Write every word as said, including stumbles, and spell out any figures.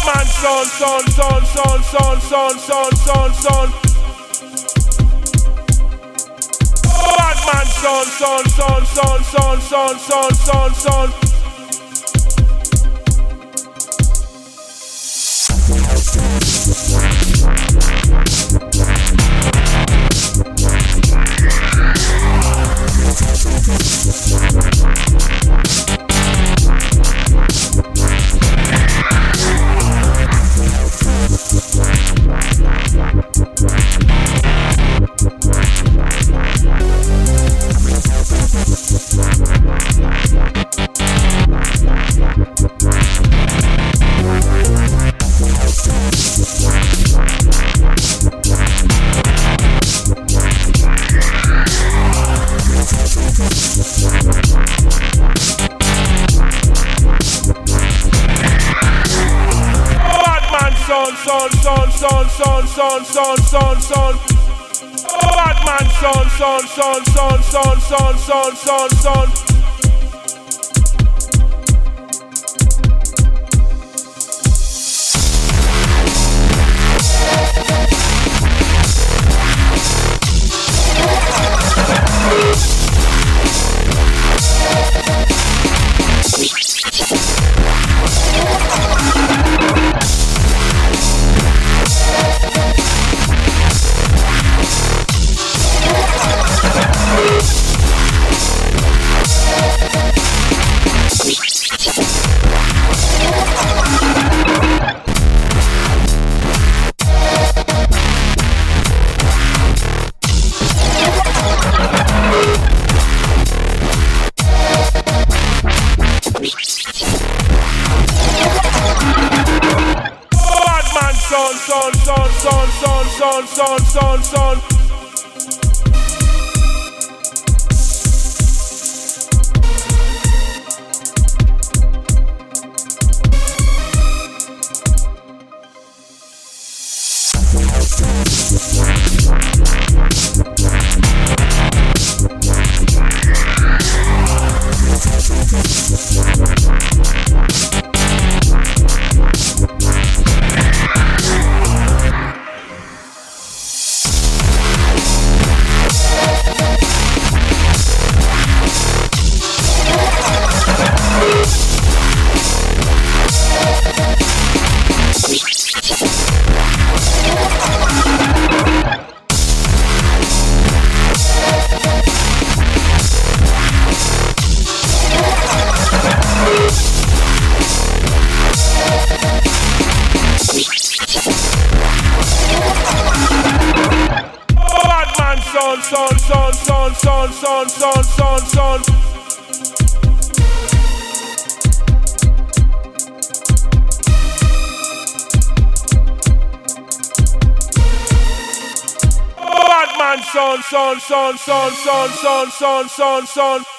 Badman son, son, son, son, son, son, son, son, son. Badman son, son, son, son, son, son, son, son, son. Son, son, son, son, son, son, son, son, son. Badman son, son, son, son, son, son, son, son, son. Son, son, son, son, son, son, son, son, son. Son, son, son, son, son, son, son, son, son. Badman son, son, son, son, son, son, son, son, son.